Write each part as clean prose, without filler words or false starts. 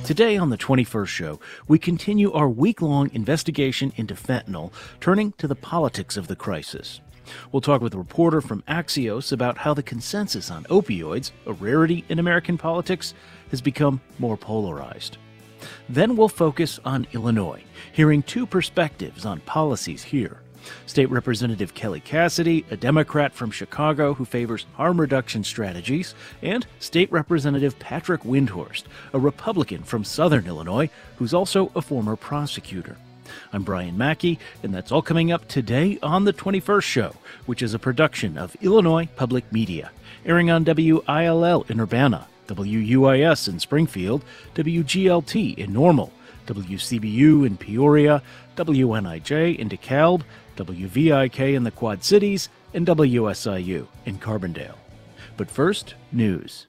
Today on the 21st Show, we continue our week-long investigation into fentanyl, turning to the politics of the crisis. We'll talk with a reporter from Axios about how the consensus on opioids, a rarity in American politics, has become more polarized. Then we'll focus on Illinois, hearing two perspectives on policies here. State Representative Kelly Cassidy, a Democrat from Chicago who favors harm reduction strategies, and State Representative Patrick Windhorst, a Republican from Southern Illinois who's also a former prosecutor. I'm Brian Mackey, and that's all coming up today on The 21st Show, which is a production of Illinois Public Media, airing on WILL in Urbana, WUIS in Springfield, WGLT in Normal, WCBU in Peoria, WNIJ in DeKalb, WVIK in the Quad Cities, and WSIU in Carbondale. But first, news.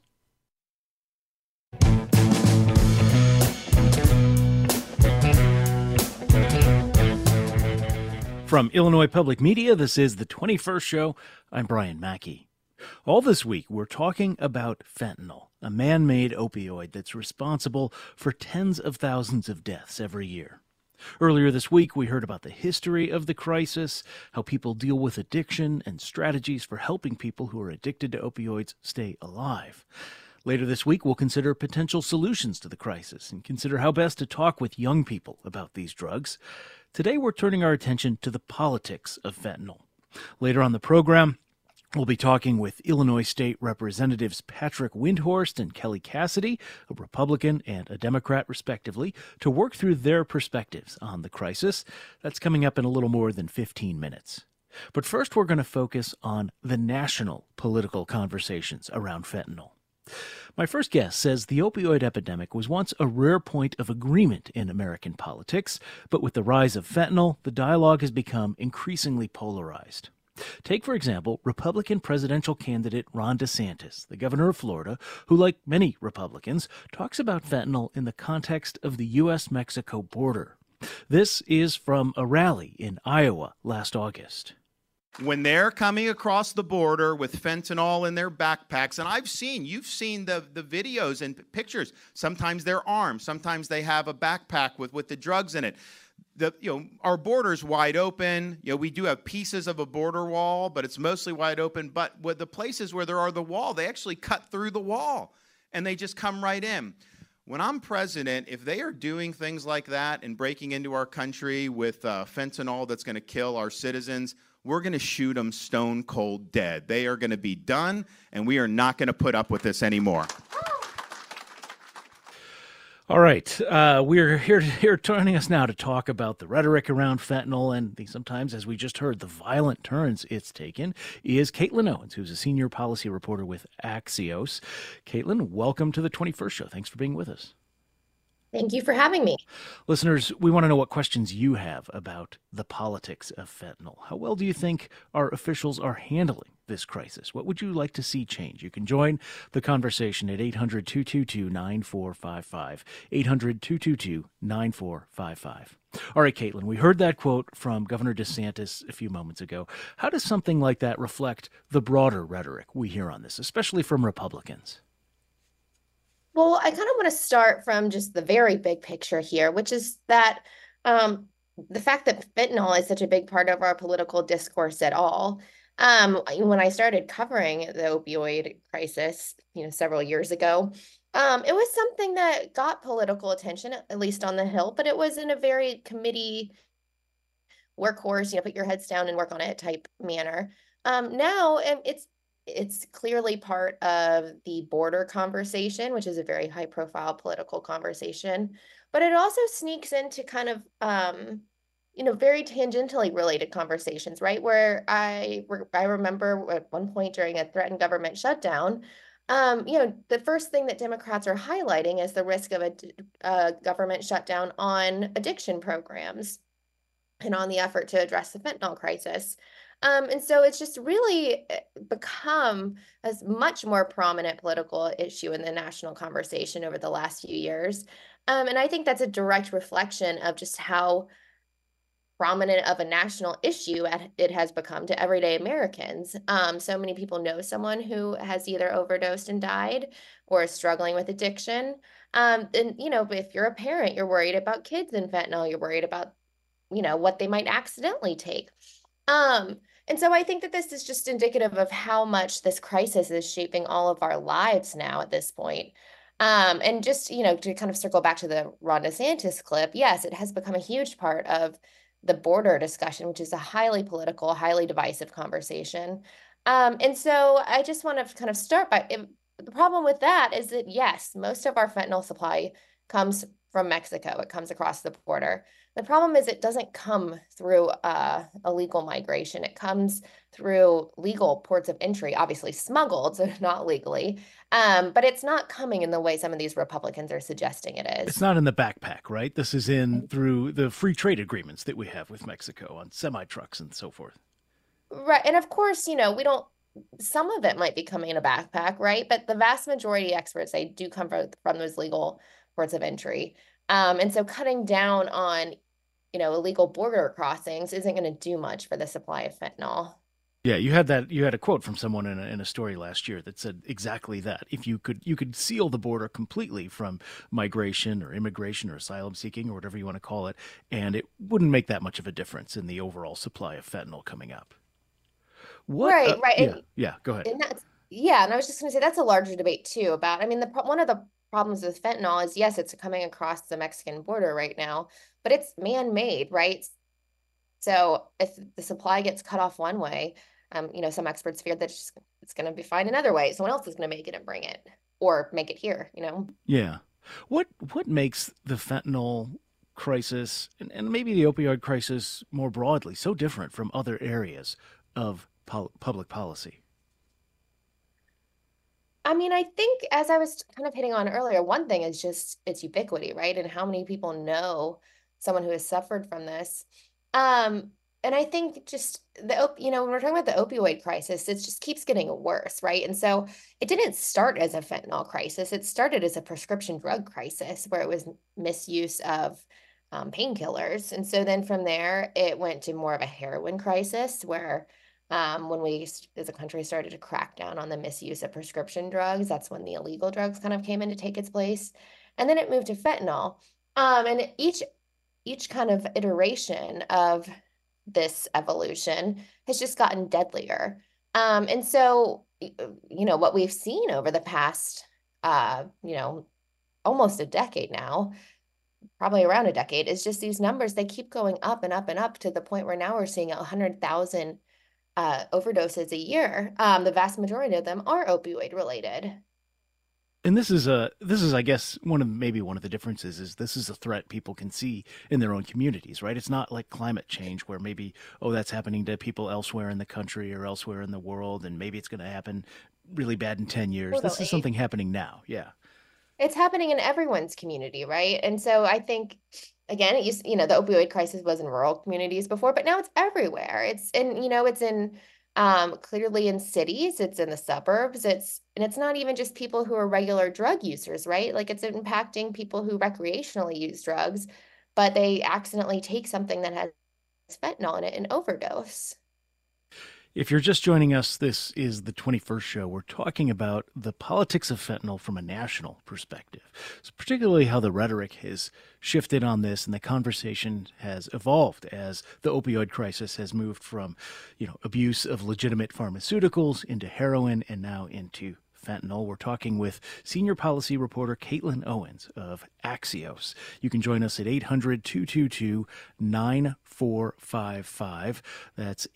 From Illinois Public Media, this is The 21st Show. I'm Brian Mackey. All this week, we're talking about fentanyl, a man-made opioid that's responsible for tens of thousands of deaths every year. Earlier this week, we heard about the history of the crisis, how people deal with addiction, and strategies for helping people who are addicted to opioids stay alive. Later this week, we'll consider potential solutions to the crisis and consider how best to talk with young people about these drugs. Today, we're turning our attention to the politics of fentanyl. Later on the program, we'll be talking with Illinois State Representatives Patrick Windhorst and Kelly Cassidy, a Republican and a Democrat, respectively, to work through their perspectives on the crisis. That's coming up in a little more than 15 minutes. But first, we're going to focus on the national political conversations around fentanyl. My first guest says the opioid epidemic was once a rare point of agreement in American politics, but with the rise of fentanyl, the dialogue has become increasingly polarized. Take, for example, Republican presidential candidate Ron DeSantis, the governor of Florida, who, like many Republicans, talks about fentanyl in the context of the U.S.-Mexico border. This is from a rally in Iowa last August. When they're coming across the border with fentanyl in their backpacks, and you've seen the videos and pictures. Sometimes they're armed, sometimes they have a backpack with the drugs in it. Our border's wide open. We do have pieces of a border wall, but it's mostly wide open. But with the places where there are the wall, they actually cut through the wall, and they just come right in. When I'm president, if they are doing things like that and breaking into our country with fentanyl that's going to kill our citizens, we're going to shoot them stone cold dead. They are going to be done, and we are not going to put up with this anymore. All right, we're here joining us now to talk about the rhetoric around fentanyl and sometimes, as we just heard, the violent turns it's taken, is Caitlin Owens, who's a senior policy reporter with Axios. Caitlin, welcome to the 21st Show. Thanks for being with us. Thank you for having me. Listeners, we want to know what questions you have about the politics of fentanyl. How well do you think our officials are handling this crisis? What would you like to see change? You can join the conversation at 800-222-9455, 800-222-9455. All right, Caitlin, we heard that quote from Governor DeSantis a few moments ago. How does something like that reflect the broader rhetoric we hear on this, especially from Republicans? Well, I kind of want to start from just the very big picture here, which is that the fact that fentanyl is such a big part of our political discourse at all. When I started covering the opioid crisis, several years ago, it was something that got political attention, at least on the Hill, but it was in a very committee workhorse, put your heads down and work on it type manner. Now it's clearly part of the border conversation, which is a very high profile political conversation, but it also sneaks into kind of, very tangentially related conversations, right? Where I remember at one point during a threatened government shutdown, the first thing that Democrats are highlighting is the risk of a government shutdown on addiction programs and on the effort to address the fentanyl crisis. And so it's just really become a much more prominent political issue in the national conversation over the last few years. And I think that's a direct reflection of just how prominent of a national issue it has become to everyday Americans. So many people know someone who has either overdosed and died or is struggling with addiction. And if you're a parent, you're worried about kids and fentanyl, you're worried about, what they might accidentally take. And so I think that this is just indicative of how much this crisis is shaping all of our lives now at this point. And just, to kind of circle back to the Ron DeSantis clip, yes, it has become a huge part of the border discussion, which is a highly political, highly divisive conversation. And so I just want to kind of start by the problem with that is that, yes, most of our fentanyl supply comes from Mexico. It comes across the border. The problem is it doesn't come through illegal migration. It comes through legal ports of entry, obviously smuggled, so not legally. But it's not coming in the way some of these Republicans are suggesting it is. It's not in the backpack, right? This is in through the free trade agreements that we have with Mexico on semi-trucks and so forth. Right. And of course, some of it might be coming in a backpack, right? But the vast majority of experts say do come from those legal ports of entry. And so cutting down on, illegal border crossings isn't going to do much for the supply of fentanyl. Yeah, you had a quote from someone in a story last year that said exactly that. If you could seal the border completely from migration or immigration or asylum seeking or whatever you want to call it, and it wouldn't make that much of a difference in the overall supply of fentanyl coming up. Right. Yeah, go ahead. And I was just going to say that's a larger debate too about, I mean, one of the problems with fentanyl is, yes, it's coming across the Mexican border right now, but it's man-made, right? So if the supply gets cut off one way, some experts fear that it's going to be fine another way. Someone else is going to make it and bring it or make it here, Yeah. What makes the fentanyl crisis and maybe the opioid crisis more broadly so different from other areas of public policy? I mean, I think as I was kind of hitting on earlier, one thing is just its ubiquity, right? And how many people know someone who has suffered from this. Um, and I think just when we're talking about the opioid crisis, it just keeps getting worse, right? And so it didn't start as a fentanyl crisis. It started as a prescription drug crisis where it was misuse of painkillers. And so then from there, it went to more of a heroin crisis where when we as a country started to crack down on the misuse of prescription drugs, that's when the illegal drugs kind of came in to take its place. And then it moved to fentanyl. And each kind of iteration of this evolution has just gotten deadlier. And so, what we've seen over the past, almost a decade now, probably around a decade, is just these numbers, they keep going up and up and up to the point where now we're seeing 100,000 overdoses a year. The vast majority of them are opioid related. And this is I guess one of the differences is this is a threat people can see in their own communities, right? It's not like climate change where maybe, oh, that's happening to people elsewhere in the country or elsewhere in the world, and maybe it's going to happen really bad in 10 years. Totally. This is something happening now. Yeah. It's happening in everyone's community, right? And so I think, again, the opioid crisis was in rural communities before, but now it's everywhere. It's in clearly in cities, it's in the suburbs, and it's not even just people who are regular drug users, right? Like it's impacting people who recreationally use drugs, but they accidentally take something that has fentanyl in it and overdose. If you're just joining us, this is the 21st show. We're talking about the politics of fentanyl from a national perspective. So particularly how the rhetoric has shifted on this and the conversation has evolved as the opioid crisis has moved from, abuse of legitimate pharmaceuticals into heroin and now into fentanyl. We're talking with senior policy reporter Caitlin Owens of Axios. You can join us at 800-222-9455. That's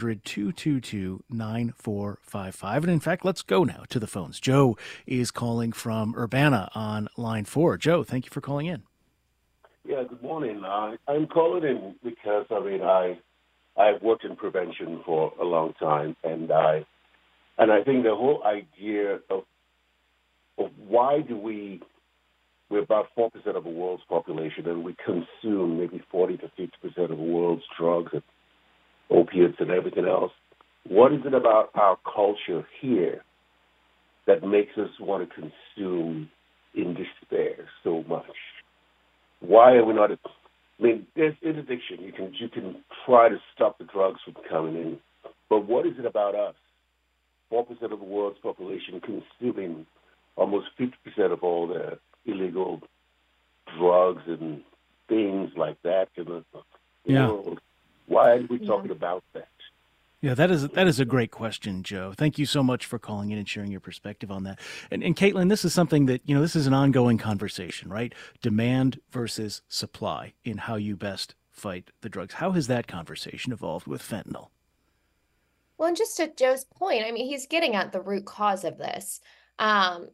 800-222-9455. And in fact, let's go now to the phones. Joe is calling from Urbana on line 4. Joe, thank you for calling in. Yeah, good morning. I'm calling in because, I've worked in prevention for a long time, and I think the whole idea of why we're about 4% of the world's population, and we consume maybe 40 to 50% of the world's drugs and opiates and everything else. What is it about our culture here that makes us want to consume in despair so much? Why are we not mean, there's interdiction. You can try to stop the drugs from coming in, but what is it about us? 4% of the world's population consuming almost 50% of all the illegal drugs and things like that in the Yeah. world. Why are we talking about that? Yeah, that is a great question, Joe. Thank you so much for calling in and sharing your perspective on that. And Caitlin, this is something that, this is an ongoing conversation, right? Demand versus supply in how you best fight the drugs. How has that conversation evolved with fentanyl? Well, and just to Joe's point, I mean, he's getting at the root cause of this. Um,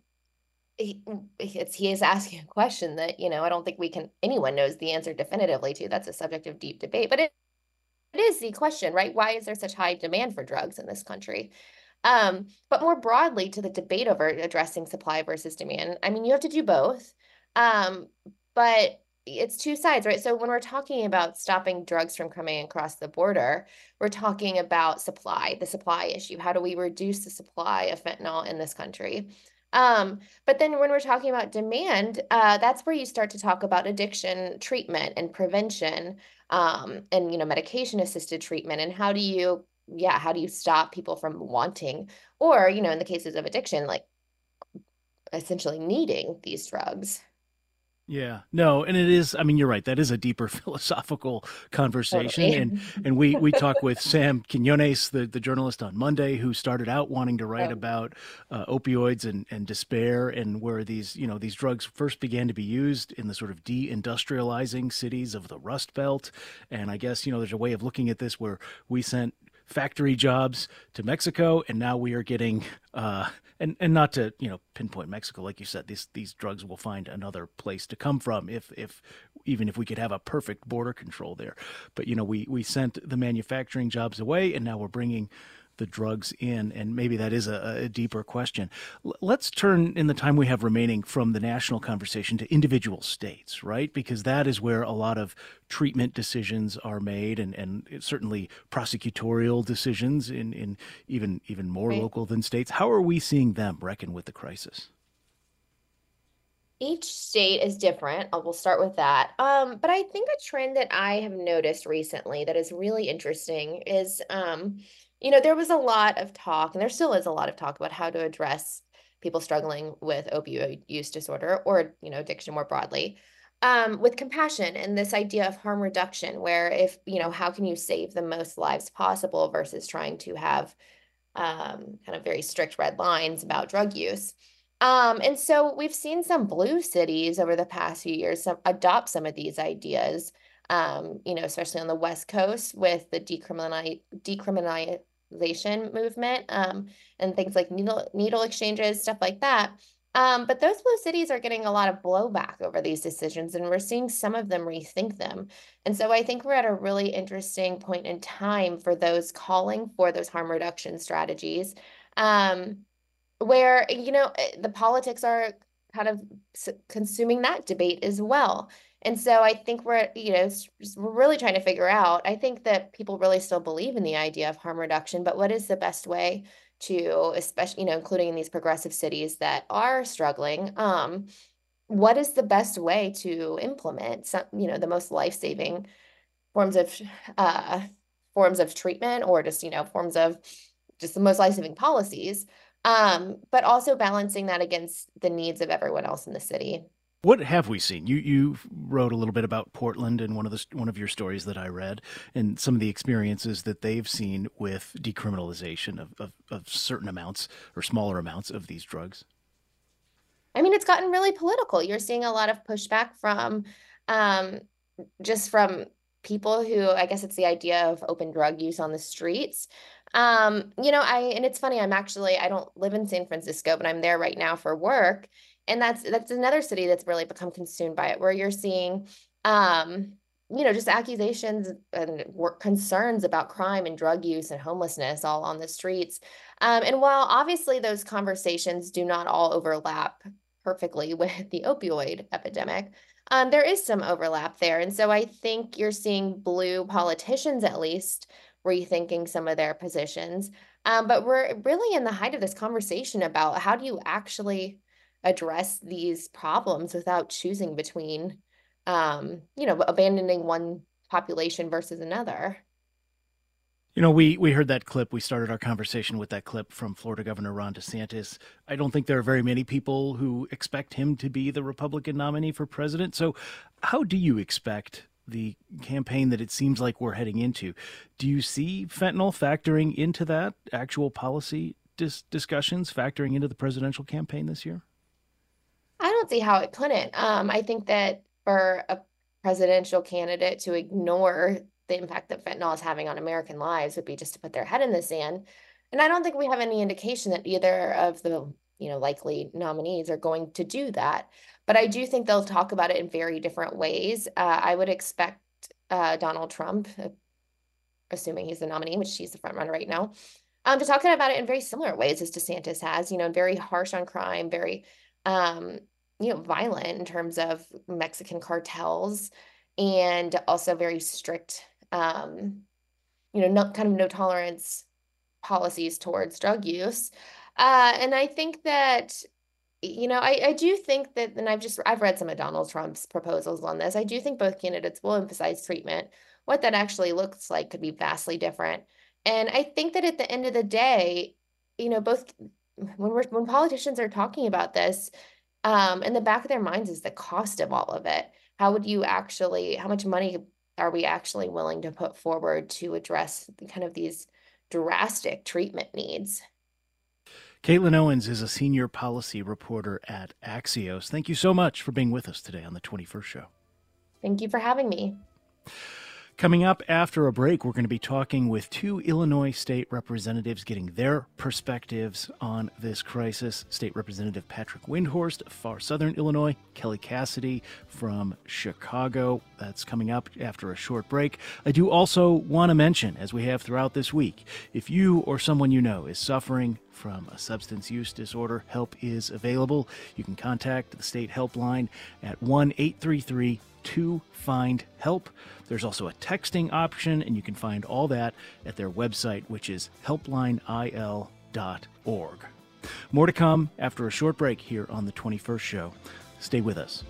he is asking a question that, I don't think anyone knows the answer definitively to. That's a subject of deep debate, but it is the question, right? Why is there such high demand for drugs in this country? But more broadly to the debate over addressing supply versus demand, I mean, you have to do both. But it's two sides, right? So when we're talking about stopping drugs from coming across the border, we're talking about supply, the supply issue. How do we reduce the supply of fentanyl in this country? But then when we're talking about demand, that's where you start to talk about addiction treatment and prevention, and medication assisted treatment, and how do you stop people from wanting, or in the cases of addiction, like essentially needing these drugs. Yeah, no, and it is, I mean, you're right. That is a deeper philosophical conversation. Totally. And we talked with Sam Quinones, the journalist on Monday, who started out wanting to write about opioids and despair, and where these drugs first began to be used in the sort of deindustrializing cities of the Rust Belt. And I guess, there's a way of looking at this where we sent factory jobs to Mexico, and now we are getting and not to pinpoint Mexico, like you said, these drugs will find another place to come from if even if we could have a perfect border control there. But we sent the manufacturing jobs away, and now we're bringing the drugs in, and maybe that is a deeper question. Let's turn, in the time we have remaining, from the national conversation to individual states, right? Because that is where a lot of treatment decisions are made, and certainly prosecutorial decisions in even more Right. local than states. How are we seeing them reckon with the crisis? Each state is different. We'll start with that. But I think a trend that I have noticed recently that is really interesting is, there was a lot of talk, and there still is a lot of talk about how to address people struggling with opioid use disorder, or, addiction more broadly, with compassion and this idea of harm reduction, where if, how can you save the most lives possible versus trying to have kind of very strict red lines about drug use. And so we've seen some blue cities over the past few years adopt some of these ideas, especially on the West Coast with the decriminalization movement, and things like needle exchanges, stuff like that. But those blue cities are getting a lot of blowback over these decisions, and we're seeing some of them rethink them. And so I think we're at a really interesting point in time for those calling for those harm reduction strategies, where, the politics are kind of consuming that debate as well. And so I think we're really trying to figure out, I think that people really still believe in the idea of harm reduction, but what is the best way to, especially, including in these progressive cities that are struggling, what is the best way to implement some, the most life-saving forms of treatment, or just, forms of just the most life-saving policies, but also balancing that against the needs of everyone else in the city. What have we seen? You wrote a little bit about Portland in one of your stories that I read, and some of the experiences that they've seen with decriminalization of certain amounts or smaller amounts of these drugs. I mean, it's gotten really political. You're seeing a lot of pushback from, just from people who, I guess it's the idea of open drug use on the streets. And it's funny, I don't live in San Francisco, but I'm there right now for work. And that's another city that's really become consumed by it, where you're seeing, just accusations and concerns about crime and drug use and homelessness all on the streets. And while obviously those conversations do not all overlap perfectly with the opioid epidemic, there is some overlap there. And so I think you're seeing blue politicians, at least, rethinking some of their positions. But we're really in the height of this conversation about how do you actually address these problems without choosing between abandoning one population versus another. We heard that clip. We started our conversation with that clip from Florida Governor Ron DeSantis. I don't think there are very many people who expect him to be the Republican nominee for president. So how do you expect the campaign that it seems like we're heading into? Do you see fentanyl factoring into that, actual policy discussions factoring into the presidential campaign this year? I don't see how it couldn't. I think that for a presidential candidate to ignore the impact that fentanyl is having on American lives would be just to put their head in the sand. And I don't think we have any indication that either of the, likely nominees are going to do that. But I do think they'll talk about it in very different ways. I would expect Donald Trump, assuming he's the nominee, which he's the front runner right now, to talk about it in very similar ways as DeSantis has, very harsh on crime, very violent in terms of Mexican cartels, and also very strict, no tolerance policies towards drug use. And I think that, I do think that, and I've read some of Donald Trump's proposals on this. I do think both candidates will emphasize treatment. What that actually looks like could be vastly different. And I think that at the end of the day, both when politicians are talking about this, in the back of their minds is the cost of all of it. How much money are we actually willing to put forward to address kind of these drastic treatment needs? Caitlin Owens is a senior policy reporter at Axios. Thank you so much for being with us today on the 21st Show. Thank you for having me. Coming up after a break, we're going to be talking with two Illinois state representatives getting their perspectives on this crisis. State Representative Patrick Windhorst of far southern Illinois, Kelly Cassidy from Chicago. That's coming up after a short break. I do also want to mention, as we have throughout this week, if you or someone you know is suffering from a substance use disorder, help is available. You can contact the state helpline at 1-833-2-FIND-HELP. There's also a texting option, and you can find all that at their website, which is helplineil.org. More to come after a short break here on the 21st Show. Stay with us.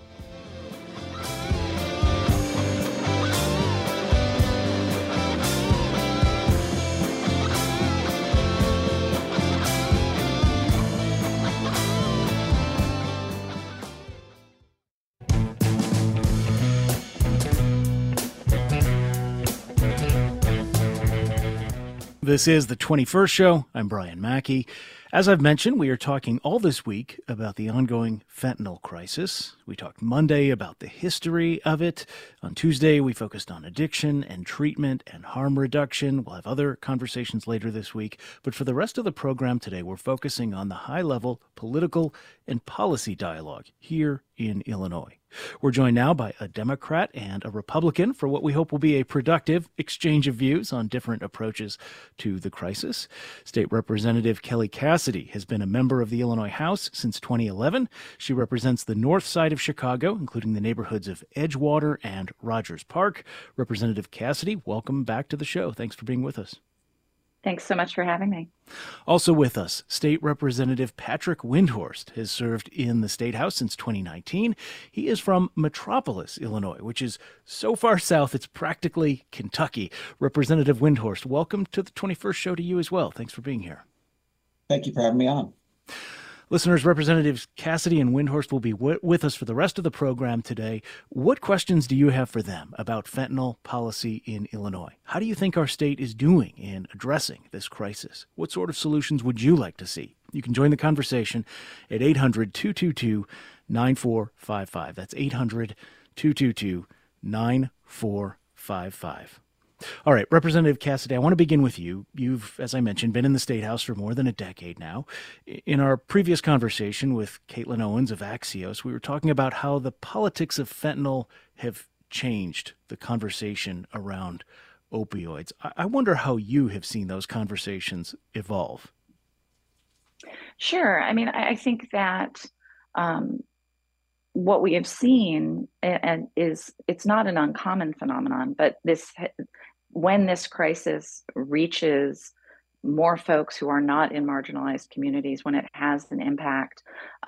This is the 21st Show. I'm Brian Mackey. As I've mentioned, we are talking all this week about the ongoing fentanyl crisis. We talked Monday about the history of it. On Tuesday, we focused on addiction and treatment and harm reduction. We'll have other conversations later this week. But for the rest of the program today, we're focusing on the high-level political and policy dialogue here in Illinois. We're joined now by a Democrat and a Republican for what we hope will be a productive exchange of views on different approaches to the crisis. State Representative Kelly Cassidy has been a member of the Illinois House since 2011. She represents the north side of Chicago, including the neighborhoods of Edgewater and Rogers Park. Representative Cassidy, welcome back to the show. Thanks for being with us. Thanks so much for having me. Also with us, State Representative Patrick Windhorst has served in the State House since 2019. He is from Metropolis, Illinois, which is so far south it's practically Kentucky. Representative Windhorst, welcome to the 21st Show to you as well. Thanks for being here. Thank you for having me on. Listeners, Representatives Cassidy and Windhorst will be with us for the rest of the program today. What questions do you have for them about fentanyl policy in Illinois? How do you think our state is doing in addressing this crisis? What sort of solutions would you like to see? You can join the conversation at 800-222-9455. That's 800-222-9455. All right, Representative Cassidy, I want to begin with you. You've, as I mentioned, been in the State House for more than a decade now. In our previous conversation with Caitlin Owens of Axios, we were talking about how the politics of fentanyl have changed the conversation around opioids. I wonder how you have seen those conversations evolve. Sure. I mean, I think that what we have seen and is it's not an uncommon phenomenon, but when this crisis reaches more folks who are not in marginalized communities, when it has an impact,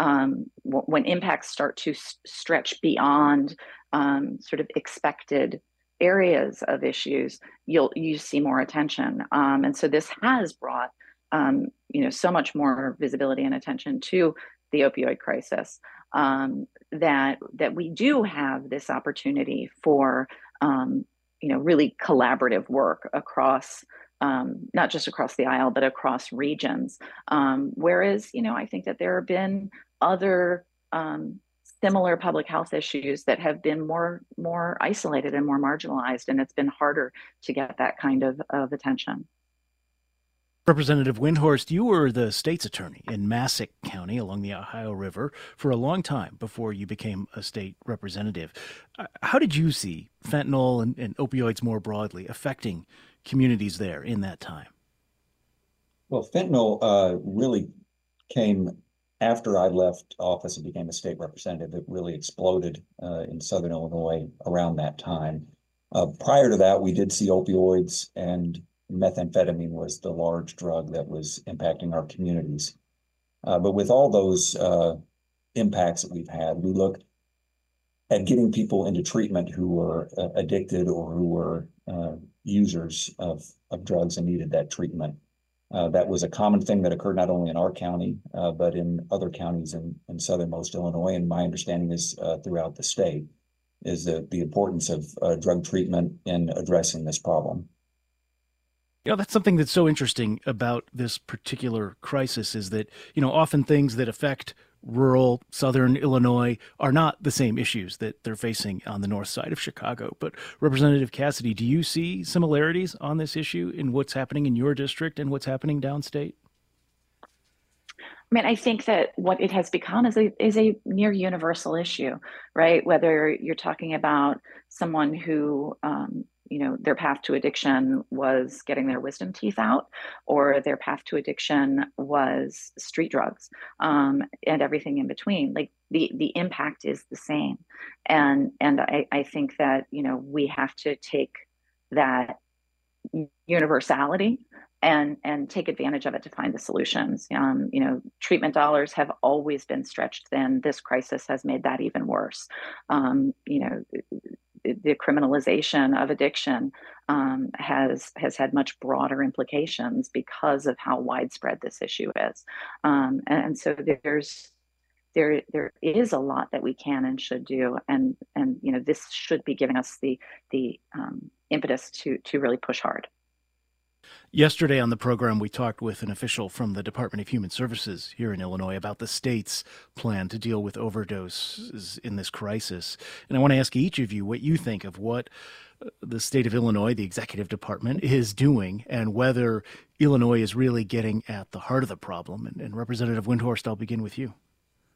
when impacts start to stretch beyond sort of expected areas of issues, you see more attention. And so this has brought so much more visibility and attention to the opioid crisis, that we do have this opportunity for really collaborative work across, not just across the aisle, but across regions. Whereas, I think that there have been other similar public health issues that have been more isolated and more marginalized, and it's been harder to get that kind of attention. Representative Windhorst, you were the state's attorney in Massac County along the Ohio River for a long time before you became a state representative. How did you see fentanyl and opioids more broadly affecting communities there in that time? Well, fentanyl really came after I left office and became a state representative. It really exploded in Southern Illinois around that time. Prior to that, we did see opioids, and methamphetamine was the large drug that was impacting our communities. But with all those impacts that we've had, we looked at getting people into treatment who were addicted or who were users of drugs and needed that treatment. That was a common thing that occurred not only in our county, but in other counties in southernmost Illinois. And my understanding is throughout the state is the importance of drug treatment in addressing this problem. That's something that's so interesting about this particular crisis is that, often things that affect rural southern Illinois are not the same issues that they're facing on the north side of Chicago. But Representative Cassidy, do you see similarities on this issue in what's happening in your district and what's happening downstate? I think that what it has become is a near universal issue, right? Whether you're talking about someone who, their path to addiction was getting their wisdom teeth out, or their path to addiction was street drugs, and everything in between. Like the impact is the same. And I think that, we have to take that universality and take advantage of it to find the solutions. Treatment dollars have always been stretched thin. This crisis has made that even worse. The criminalization of addiction has had much broader implications because of how widespread this issue is. And so there is a lot that we can and should do. And this should be giving us the impetus to really push hard. Yesterday on the program, we talked with an official from the Department of Human Services here in Illinois about the state's plan to deal with overdoses in this crisis. And I want to ask each of you what you think of what the state of Illinois, the executive department, is doing and whether Illinois is really getting at the heart of the problem. And Representative Windhorst, I'll begin with you.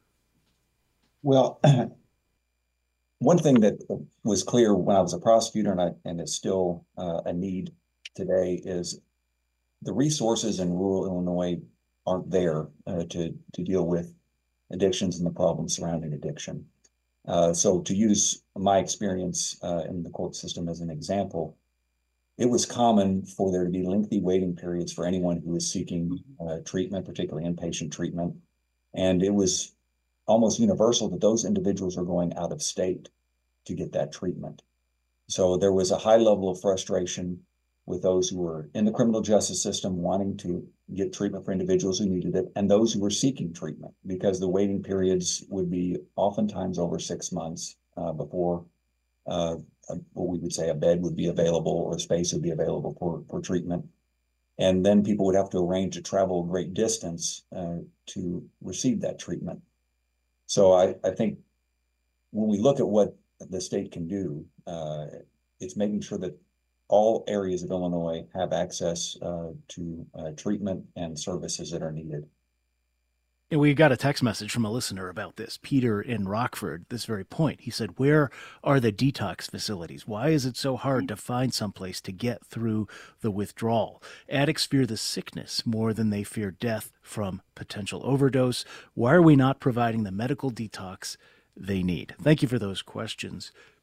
Well, one thing that was clear when I was a prosecutor, and it's still a need today, is the resources in rural Illinois aren't there to deal with addictions and the problems surrounding addiction. So to use my experience in the court system as an example, it was common for there to be lengthy waiting periods for anyone who was seeking treatment, particularly inpatient treatment. And it was almost universal that those individuals were going out of state to get that treatment. So there was a high level of frustration with those who were in the criminal justice system wanting to get treatment for individuals who needed it, and those who were seeking treatment, because the waiting periods would be oftentimes over 6 months before what we would say a bed would be available or a space would be available for treatment. And then people would have to arrange to travel a great distance to receive that treatment. So I think when we look at what the state can do, it's making sure that all areas of Illinois have access to treatment and services that are needed. And we got a text message from a listener about this, Peter in Rockford, this very point. He said, where are the detox facilities? Why is it so hard to find someplace to get through the withdrawal? Addicts fear the sickness more than they fear death from potential overdose. Why are we not providing the medical detox they need? Thank you for those questions,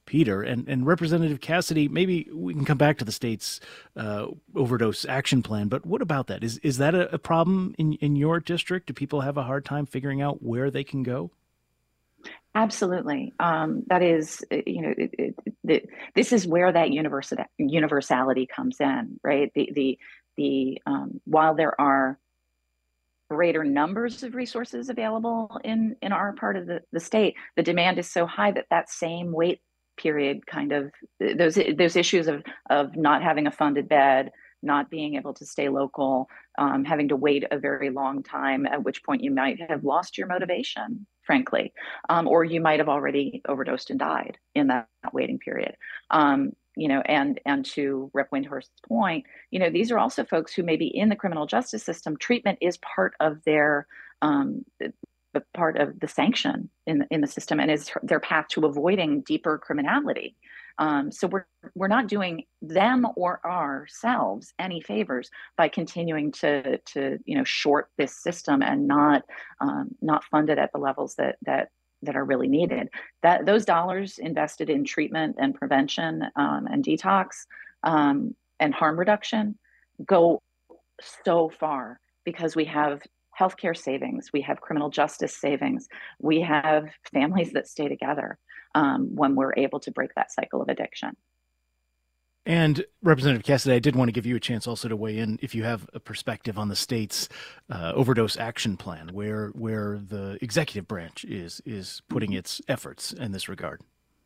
Peter. And Representative Cassidy, maybe we can come back to the state's overdose action plan, but what about that? Is that a problem in your district? Do people have a hard time figuring out where they can go? Absolutely. That is, this is where that universality comes in, right? While there are greater numbers of resources available in our part of the state, the demand is so high that same wait period kind of those issues of not having a funded bed, not being able to stay local, having to wait a very long time, at which point you might have lost your motivation, frankly, or you might have already overdosed and died in that waiting period. And to Rep. Windhorst's point, these are also folks who may be in the criminal justice system. Treatment is part of their part of the sanction in the system, and is their path to avoiding deeper criminality. So we're not doing them or ourselves any favors by continuing to short this system and not fund it at the levels that are really needed. That those dollars invested in treatment and prevention and detox and harm reduction go so far, because we have healthcare savings, we have criminal justice savings, we have families that stay together when we're able to break that cycle of addiction. And Representative Cassidy, I did want to give you a chance also to weigh in if you have a perspective on the state's overdose action plan, where the executive branch is putting its efforts in this regard.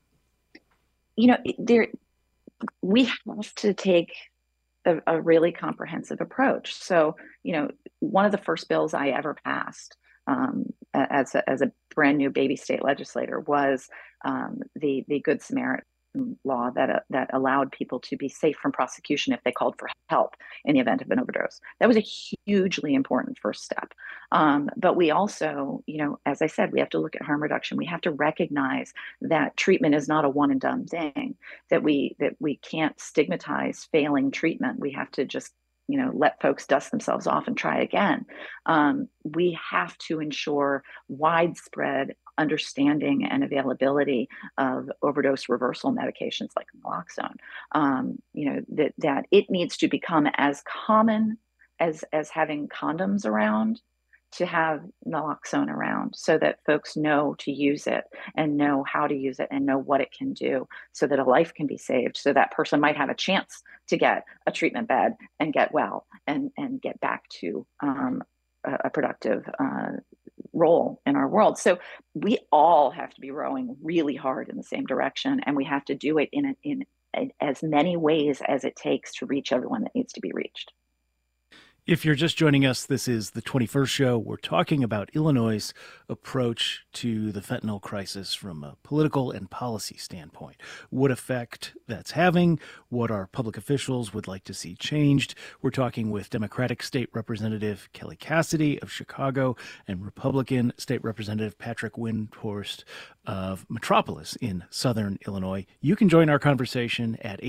We have to take a really comprehensive approach. So, one of the first bills I ever passed as a brand new baby state legislator was the Good Samaritan law that allowed people to be safe from prosecution if they called for help in the event of an overdose. That was a hugely important first step. But we also, as I said, we have to look at harm reduction. We have to recognize that treatment is not a one and done thing, that we can't stigmatize failing treatment. We have to just let folks dust themselves off and try again. We have to ensure widespread understanding and availability of overdose reversal medications like naloxone. That it needs to become as common as having condoms around, to have naloxone around, so that folks know to use it and know how to use it and know what it can do, so that a life can be saved, so that person might have a chance to get a treatment bed and get well and get back to a productive role in our world. So we all have to be rowing really hard in the same direction, and we have to do it in as many ways as it takes to reach everyone that needs to be reached. If you're just joining us, this is the 21st show. We're talking about Illinois' approach to the fentanyl crisis from a political and policy standpoint. What effect that's having, what our public officials would like to see changed. We're talking with Democratic State Representative Kelly Cassidy of Chicago and Republican State Representative Patrick Windhorst of Metropolis in Southern Illinois. You can join our conversation at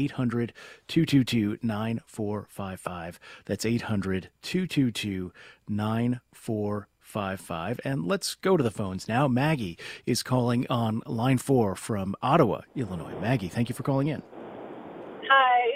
800-222-9455. That's 800-222-9455. And let's go to the phones now. Maggie is calling on line 4 from Ottawa, Illinois. Maggie, thank you for calling in. Hi.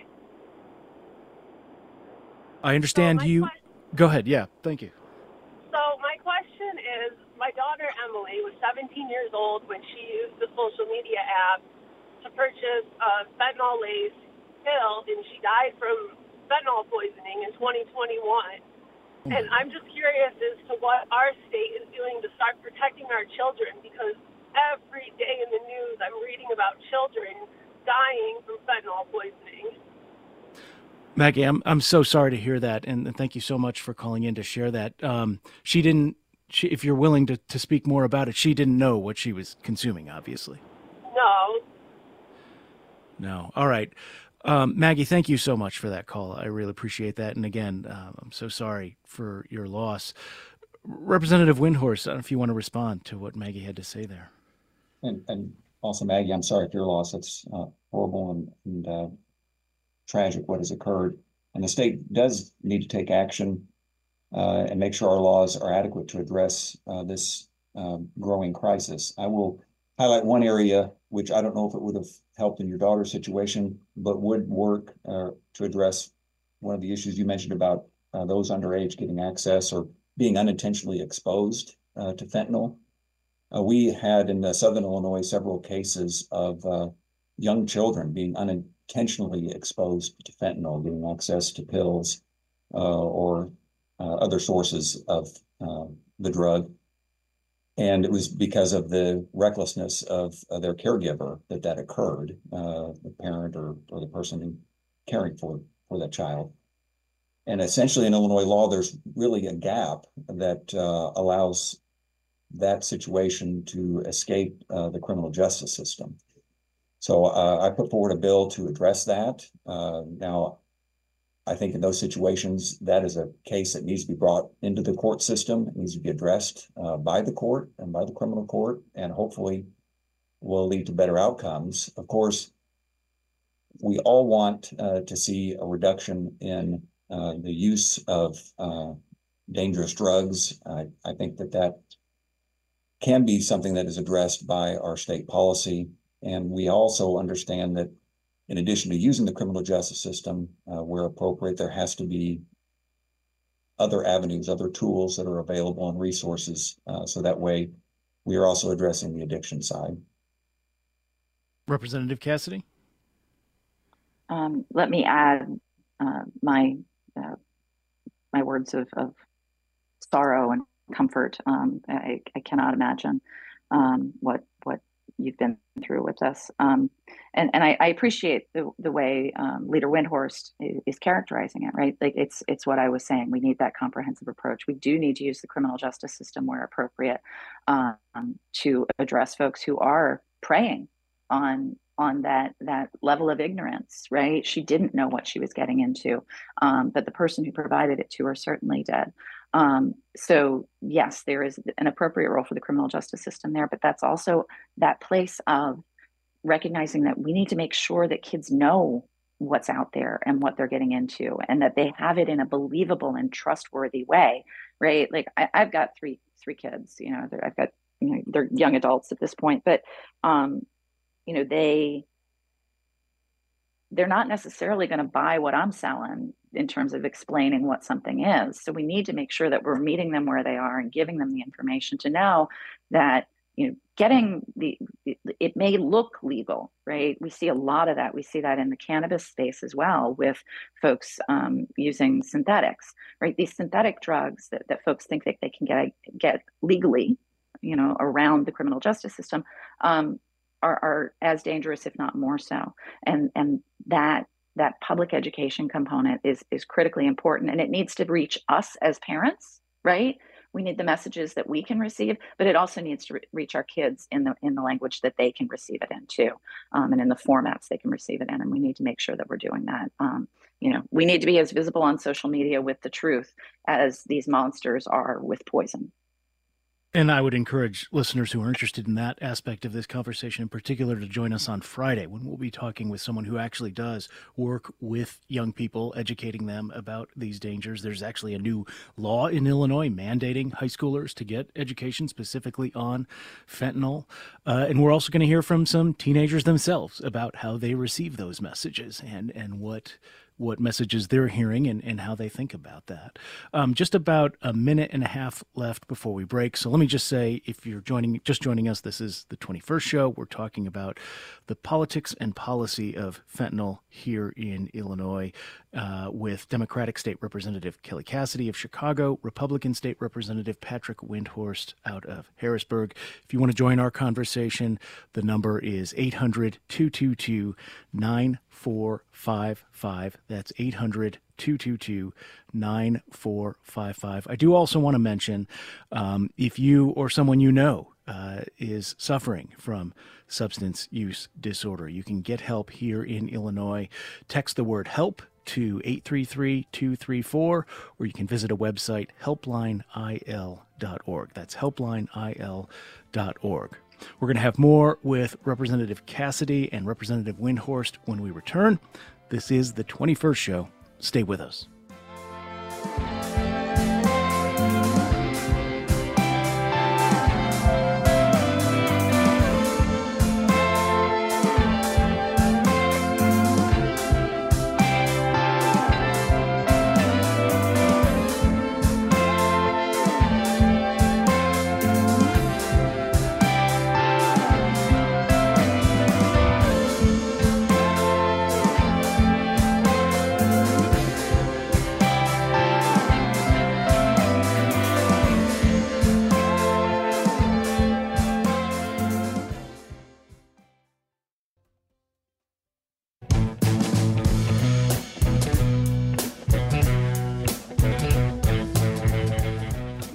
I understand you. Go ahead. Yeah, thank you. So my question is, my daughter Emily was 17 years old when she used the social media app to purchase a fentanyl-laced pill, and she died from fentanyl poisoning in 2021. And I'm just curious as to what our state is doing to start protecting our children, because every day in the news I'm reading about children dying from fentanyl poisoning. Maggie, I'm so sorry to hear that, and thank you so much for calling in to share that. If you're willing to speak more about it, she didn't know what she was consuming, obviously. No. All right. Maggie, thank you so much for that call. I really appreciate that. And again, I'm so sorry for your loss. Representative Windhorst, I don't know if you want to respond to what Maggie had to say there. And also, Maggie, I'm sorry for your loss. It's horrible and tragic what has occurred. And the state does need to take action and make sure our laws are adequate to address this growing crisis. I will highlight one area which I don't know if it would have helped in your daughter's situation, but would work to address one of the issues you mentioned about those underage getting access or being unintentionally exposed to fentanyl. We had in Southern Illinois several cases of young children being unintentionally exposed to fentanyl, getting access to pills or other sources of the drug. And it was because of the recklessness of their caregiver that occurred, the parent or the person caring for that child. And essentially in Illinois law, there's really a gap that allows that situation to escape the criminal justice system. So I put forward a bill to address that. Now, I think in those situations, that is a case that needs to be brought into the court system. It needs to be addressed by the court and by the criminal court, and hopefully will lead to better outcomes. Of course, we all want to see a reduction in the use of dangerous drugs. I think that can be something that is addressed by our state policy. And we also understand that in addition to using the criminal justice system where appropriate, there has to be other avenues, other tools that are available and resources. So that way we are also addressing the addiction side. Representative Cassidy? Let me add my words of sorrow and comfort. I cannot imagine what you've been through with this. And I appreciate the way Leader Windhorst is characterizing it, right? Like it's what I was saying. We need that comprehensive approach. We do need to use the criminal justice system where appropriate to address folks who are preying on that level of ignorance, right? She didn't know what she was getting into, but the person who provided it to her certainly did. So yes, there is an appropriate role for the criminal justice system there, but that's also that place of recognizing that we need to make sure that kids know what's out there and what they're getting into, and that they have it in a believable and trustworthy way, right? Like I've got three kids, I've got, they're young adults at this point, but, they're not necessarily going to buy what I'm selling in terms of explaining what something is. So we need to make sure that we're meeting them where they are and giving them the information to know that, it may look legal, right? We see a lot of that. We see that in the cannabis space as well with folks using synthetics, right? These synthetic drugs that folks think that they can get legally, around the criminal justice system, are as dangerous, if not more so. And that public education component is critically important, and it needs to reach us as parents, right? We need the messages that we can receive, but it also needs to reach our kids in the language that they can receive it in too, and in the formats they can receive it in. And we need to make sure that we're doing that. We need to be as visible on social media with the truth as these monsters are with poison. And I would encourage listeners who are interested in that aspect of this conversation in particular to join us on Friday, when we'll be talking with someone who actually does work with young people, educating them about these dangers. There's actually a new law in Illinois mandating high schoolers to get education specifically on fentanyl. And we're also going to hear from some teenagers themselves about how they receive those messages and what messages they're hearing and how they think about that. Just about a minute and a half left before we break. So let me just say, if you're just joining us, this is the 21st show. We're talking about the politics and policy of fentanyl here in Illinois with Democratic State Representative Kelly Cassidy of Chicago, Republican State Representative Patrick Windhorst out of Harrisburg. If you want to join our conversation, the number is 800-222-9455. That's 800-222-9455. I do also want to mention, if you or someone you know is suffering from substance use disorder, you can get help here in Illinois. Text the word HELP to 833-234, or you can visit a website, helplineil.org. That's helplineil.org. We're going to have more with Representative Cassidy and Representative Windhorst when we return. This is the 21st show. Stay with us.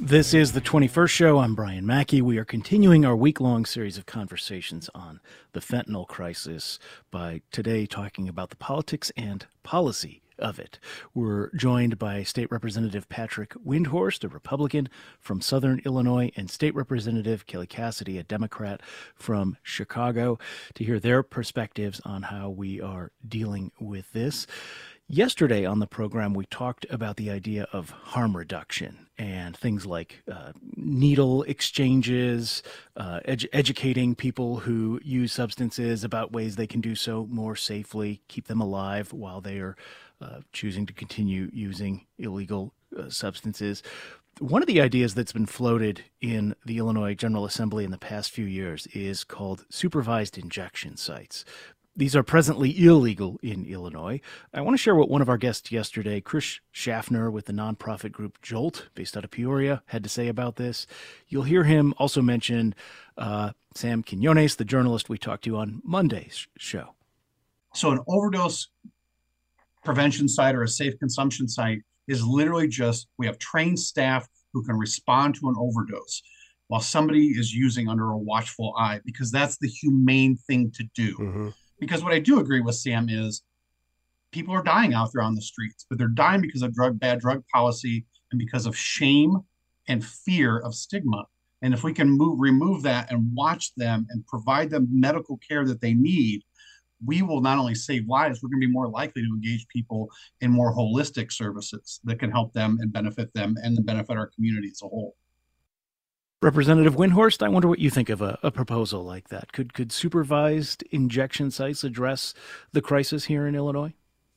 This is the 21st show. I'm Brian Mackey. We are continuing our week-long series of conversations on the fentanyl crisis by today talking about the politics and policy of it. We're joined by State Representative Patrick Windhorst, a Republican from Southern Illinois, and State Representative Kelly Cassidy, a Democrat from Chicago, to hear their perspectives on how we are dealing with this. Yesterday on the program, we talked about the idea of harm reduction and things like needle exchanges, educating people who use substances about ways they can do so more safely, keep them alive while they are choosing to continue using illegal substances. One of the ideas that's been floated in the Illinois General Assembly in the past few years is called supervised injection sites. These are presently illegal in Illinois. I want to share what one of our guests yesterday, Chris Schaffner with the nonprofit group Jolt, based out of Peoria, had to say about this. You'll hear him also mention Sam Quinones, the journalist we talked to on Monday's show. So an overdose prevention site or a safe consumption site is literally just, we have trained staff who can respond to an overdose while somebody is using under a watchful eye, because that's the humane thing to do. Mm-hmm. Because what I do agree with Sam is people are dying out there on the streets, but they're dying because of bad drug policy and because of shame and fear of stigma. And if we can remove that and watch them and provide them medical care that they need, we will not only save lives, we're going to be more likely to engage people in more holistic services that can help them and benefit them and then benefit our community as a whole. Representative Windhorst, I wonder what you think of a proposal like that. Could supervised injection sites address the crisis here in Illinois?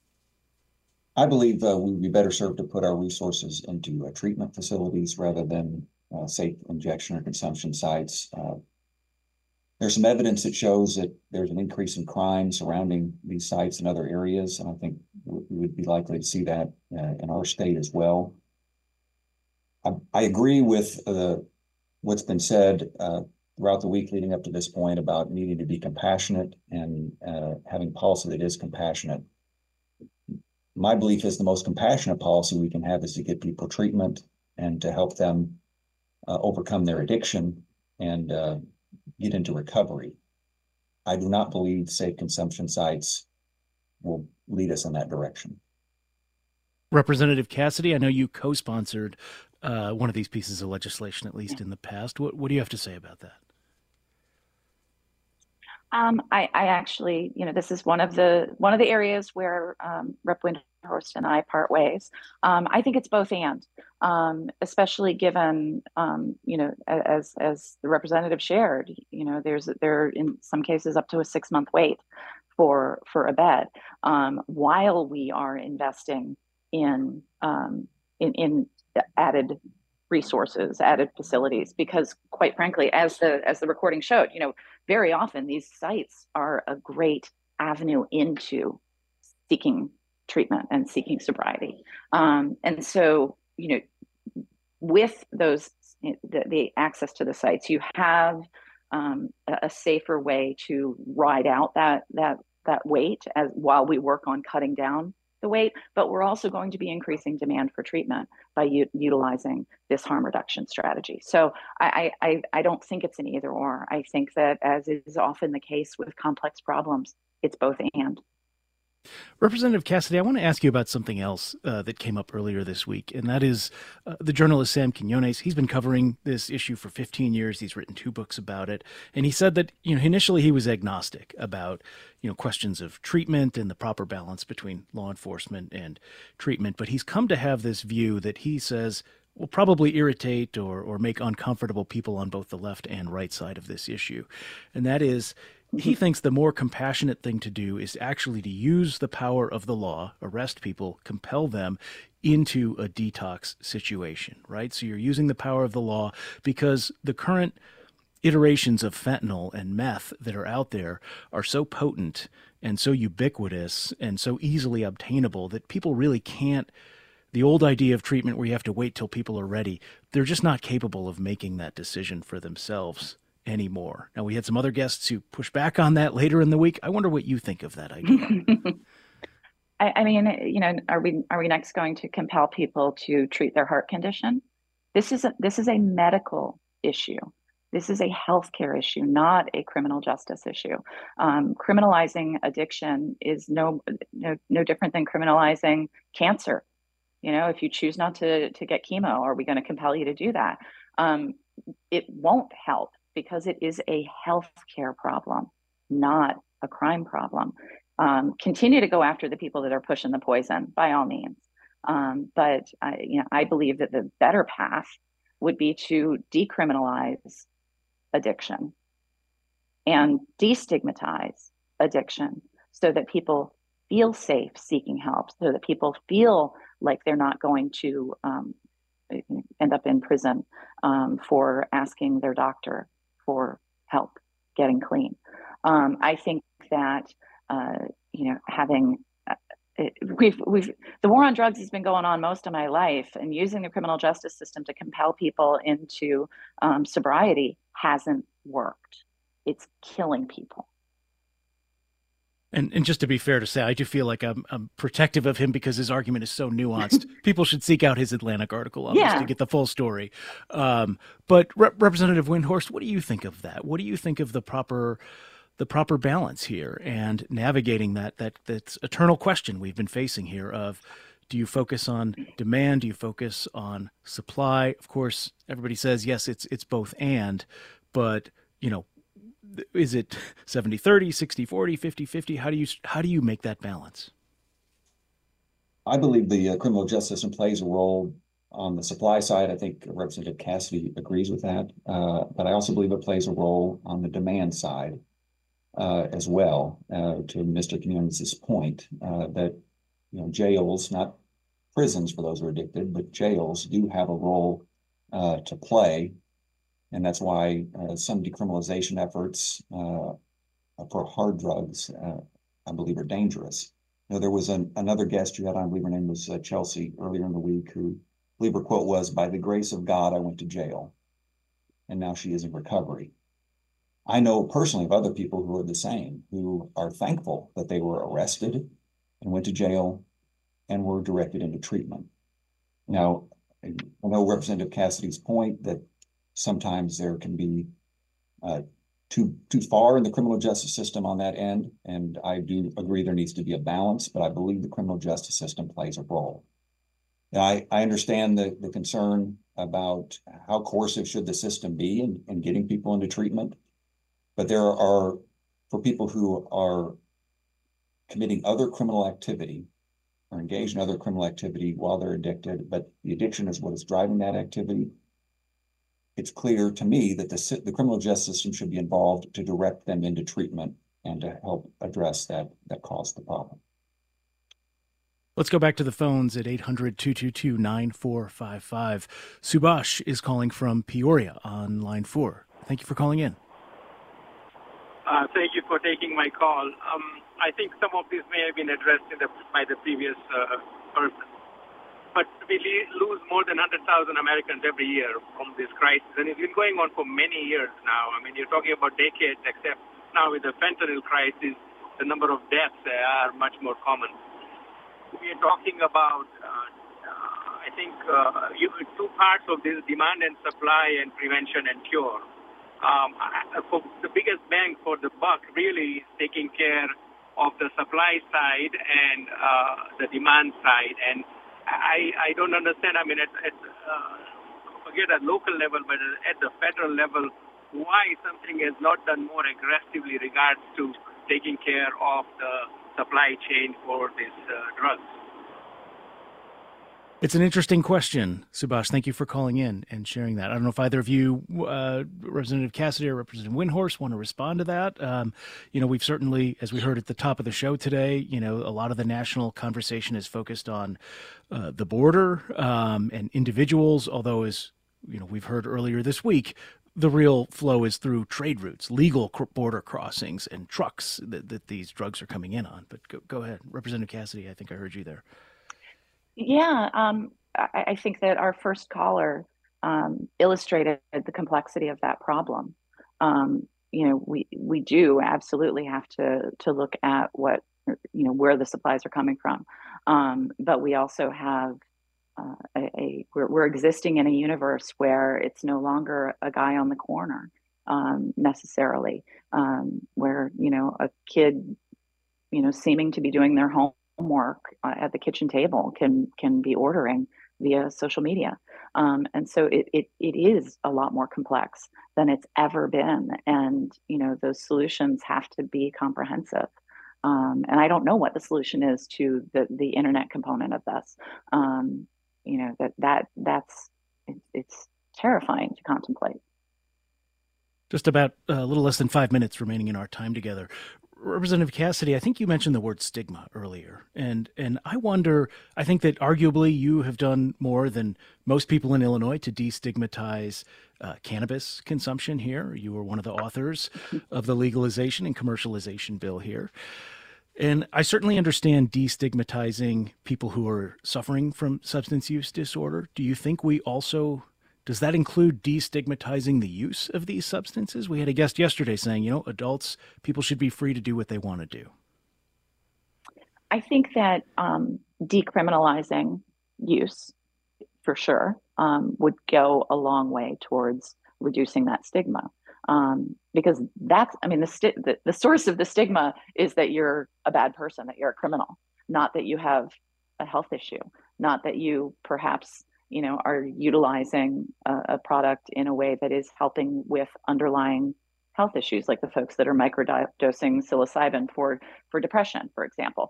I believe we would be better served to put our resources into treatment facilities rather than safe injection or consumption sites. There's some evidence that shows that there's an increase in crime surrounding these sites in other areas, and I think we would be likely to see that in our state as well. I agree with what's been said throughout the week leading up to this point about needing to be compassionate and having policy that is compassionate. My belief is the most compassionate policy we can have is to get people treatment and to help them overcome their addiction and get into recovery. I do not believe safe consumption sites will lead us in that direction. Representative Cassidy, I know you co-sponsored one of these pieces of legislation, at least in the past. What do you have to say about that? I actually, this is one of the areas where Rep. Windhorst and I part ways. I think it's both and, especially given, as the representative shared, there in some cases up to a 6-month wait for a bed, while we are investing in added resources, added facilities, because quite frankly, as the recording showed, very often these sites are a great avenue into seeking treatment and seeking sobriety. And so, with those, the access to the sites, you have a safer way to ride out that wait while we work on cutting down the weight, but we're also going to be increasing demand for treatment by utilizing this harm reduction strategy. So I don't think it's an either or. I think that, as is often the case with complex problems, it's both and. Representative Cassidy, I want to ask you about something else that came up earlier this week, and that is the journalist Sam Quinones. He's been covering this issue for 15 years. He's written 2 books about it, and he said that initially he was agnostic about questions of treatment and the proper balance between law enforcement and treatment, but he's come to have this view that he says will probably irritate or make uncomfortable people on both the left and right side of this issue, and that is, he thinks the more compassionate thing to do is actually to use the power of the law, arrest people, compel them into a detox situation, right? So you're using the power of the law because the current iterations of fentanyl and meth that are out there are so potent and so ubiquitous and so easily obtainable that people really can't. The old idea of treatment where you have to wait till people are ready, they're just not capable of making that decision for themselves anymore. Now, we had some other guests who push back on that later in the week. I wonder what you think of that idea. I mean, are we next going to compel people to treat their heart condition? This is a medical issue. This is a healthcare issue, not a criminal justice issue. Criminalizing addiction is no different than criminalizing cancer. If you choose not to get chemo, are we going to compel you to do that? It won't help because it is a healthcare problem, not a crime problem. Continue to go after the people that are pushing the poison by all means. But I believe that the better path would be to decriminalize addiction and destigmatize addiction so that people feel safe seeking help, so that people feel like they're not going to end up in prison for asking their doctor for help getting clean. I think that having the war on drugs has been going on most of my life, and using the criminal justice system to compel people into sobriety hasn't worked. It's killing people. And just to be fair to say, I do feel like I'm protective of him because his argument is so nuanced. People should seek out his Atlantic article on this to get the full story. But Representative Windhorst, what do you think of that? What do you think of the proper balance here and navigating that's eternal question we've been facing here of, do you focus on demand? Do you focus on supply? Of course, everybody says, yes, it's both and, but is it 70-30, 60-40, 50-50? How do you make that balance? I believe the criminal justice system plays a role on the supply side. I think Representative Cassidy agrees with that. But I also believe it plays a role on the demand side as well, to Mr. Quinones's point, that jails, not prisons for those who are addicted, but jails do have a role to play. And that's why some decriminalization efforts for hard drugs, I believe, are dangerous. There was another guest you had on, I believe her name was Chelsea, earlier in the week, who, I believe her quote was, "By the grace of God, I went to jail." And now she is in recovery. I know personally of other people who are the same, who are thankful that they were arrested and went to jail and were directed into treatment. Now, I know Representative Cassidy's point that sometimes there can be too far in the criminal justice system on that end, and I do agree there needs to be a balance, but I believe the criminal justice system plays a role. Now, I understand the concern about how coercive should the system be in getting people into treatment, but there are, for people who are committing other criminal activity or engaged in other criminal activity while they're addicted, but the addiction is what is driving that activity, it's clear to me that the criminal justice system should be involved to direct them into treatment and to help address that caused the problem. Let's go back to the phones at 800-222-9455. Subhash is calling from Peoria on line 4. Thank you for calling in. Thank you for taking my call. I think some of this may have been addressed by the previous person. But we lose more than 100,000 Americans every year from this crisis. And it's been going on for many years now. I mean, you're talking about decades, except now with the fentanyl crisis, the number of deaths are much more common. We are talking about, I think, two parts of this: demand and supply, and prevention and cure. For the biggest bang for the buck really is taking care of the supply side and the demand side. And I don't understand. I mean, forget at local level, but at the federal level, why something is not done more aggressively regards to taking care of the supply chain for these drugs. It's an interesting question, Subhash. Thank you for calling in and sharing that. I don't know if either of you, Representative Cassidy or Representative Windhorst, want to respond to that. We've certainly, as we heard at the top of the show today, a lot of the national conversation is focused on the border and individuals, although, as we've heard earlier this week, the real flow is through trade routes, legal border crossings, and trucks that these drugs are coming in on. But go ahead, Representative Cassidy. I think I heard you there. Yeah, I think that our first caller illustrated the complexity of that problem. We do absolutely have to look at what where the supplies are coming from, but we also have we're existing in a universe where it's no longer a guy on the corner necessarily, where a kid seeming to be doing their homework at the kitchen table can be ordering via social media, and so it is a lot more complex than it's ever been, and those solutions have to be comprehensive. And I don't know what the solution is to the internet component of this. It's terrifying to contemplate. Just about a little less than 5 minutes remaining in our time together. Representative Cassidy, I think you mentioned the word stigma earlier. And I wonder, I think that arguably you have done more than most people in Illinois to destigmatize cannabis consumption here. You were one of the authors of the legalization and commercialization bill here. And I certainly understand destigmatizing people who are suffering from substance use disorder. Do you think does that include destigmatizing the use of these substances? We had a guest yesterday saying, people should be free to do what they want to do. I think that decriminalizing use, for sure, would go a long way towards reducing that stigma. Because the source of the stigma is that you're a bad person, that you're a criminal, not that you have a health issue, not that you perhaps are utilizing a product in a way that is helping with underlying health issues, like the folks that are microdosing psilocybin for depression, for example.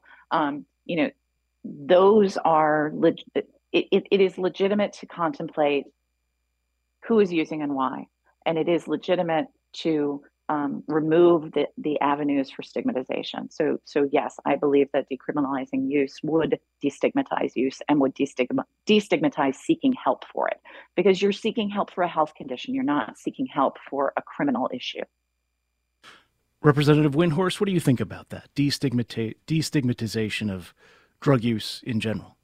Those are it is legitimate to contemplate who is using and why, and it is legitimate to remove the avenues for stigmatization. So yes, I believe that decriminalizing use would destigmatize use and would destigmatize seeking help for it, because you're seeking help for a health condition. You're not seeking help for a criminal issue. Representative Windhorst, what do you think about that? Destigmatization of drug use in general.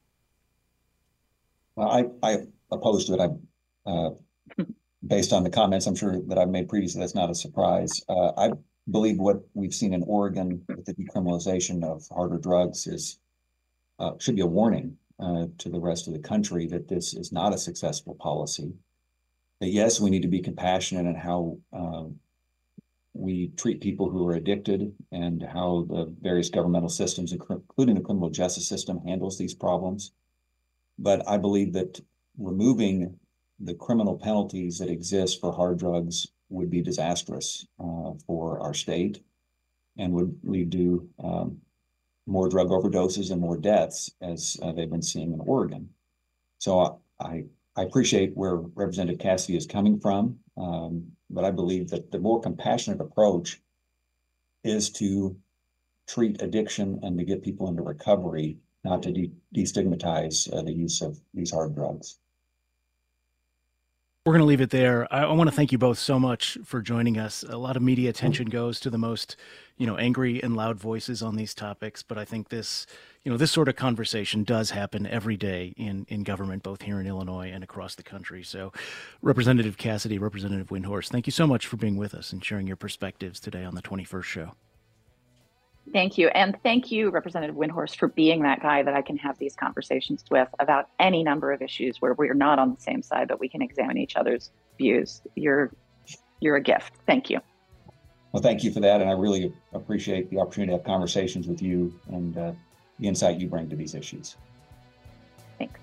Well, I oppose to it. Based on the comments I'm sure that I've made previously, that's not a surprise. I believe what we've seen in Oregon with the decriminalization of harder drugs should be a warning to the rest of the country that this is not a successful policy. That yes, we need to be compassionate in how we treat people who are addicted and how the various governmental systems, including the criminal justice system, handles these problems. But I believe that removing the criminal penalties that exist for hard drugs would be disastrous for our state and would lead to more drug overdoses and more deaths, as they've been seeing in Oregon. So I appreciate where Representative Cassidy is coming from, but I believe that the more compassionate approach is to treat addiction and to get people into recovery, not to destigmatize the use of these hard drugs. We're going to leave it there. I want to thank you both so much for joining us. A lot of media attention goes to the most, angry and loud voices on these topics. But I think this sort of conversation does happen every day in government, both here in Illinois and across the country. So Representative Cassidy, Representative Windhorst, thank you so much for being with us and sharing your perspectives today on the 21st show. Thank you. And thank you, Representative Windhorst, for being that guy that I can have these conversations with about any number of issues where we're not on the same side, but we can examine each other's views. You're a gift. Thank you. Well, thank you for that. And I really appreciate the opportunity to have conversations with you and the insight you bring to these issues. Thanks.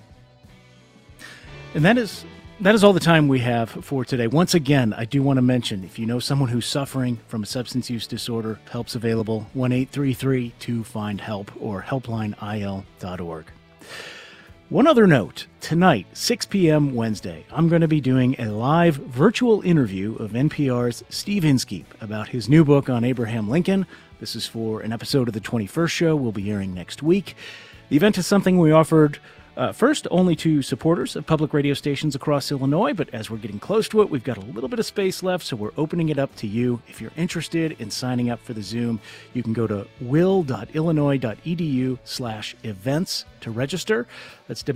And that is all the time we have for today. Once again, I do want to mention, if you know someone who's suffering from a substance use disorder, help's available, 1-833-2-FIND-HELP or helplineil.org. One other note, tonight, 6 p.m. Wednesday, I'm going to be doing a live virtual interview of NPR's Steve Inskeep about his new book on Abraham Lincoln. This is for an episode of the 21st show we'll be airing next week. The event is something we offered first only to supporters of public radio stations across Illinois, but as we're getting close to it, we've got a little bit of space left, so we're opening it up to you. If you're interested in signing up for the Zoom, you can go to will.illinois.edu/events to register. That's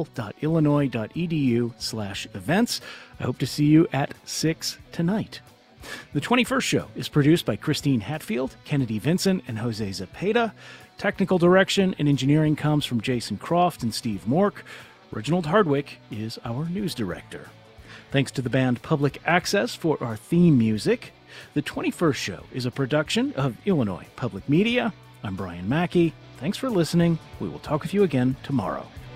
will.illinois.edu/events. I hope to see you at 6 tonight. The 21st Show is produced by Christine Hatfield, Kennedy Vincent, and Jose Zepeda. Technical direction and engineering comes from Jason Croft and Steve Mork. Reginald Hardwick is our news director. Thanks to the band Public Access for our theme music. The 21st Show is a production of Illinois Public Media. I'm Brian Mackey. Thanks for listening. We will talk with you again tomorrow.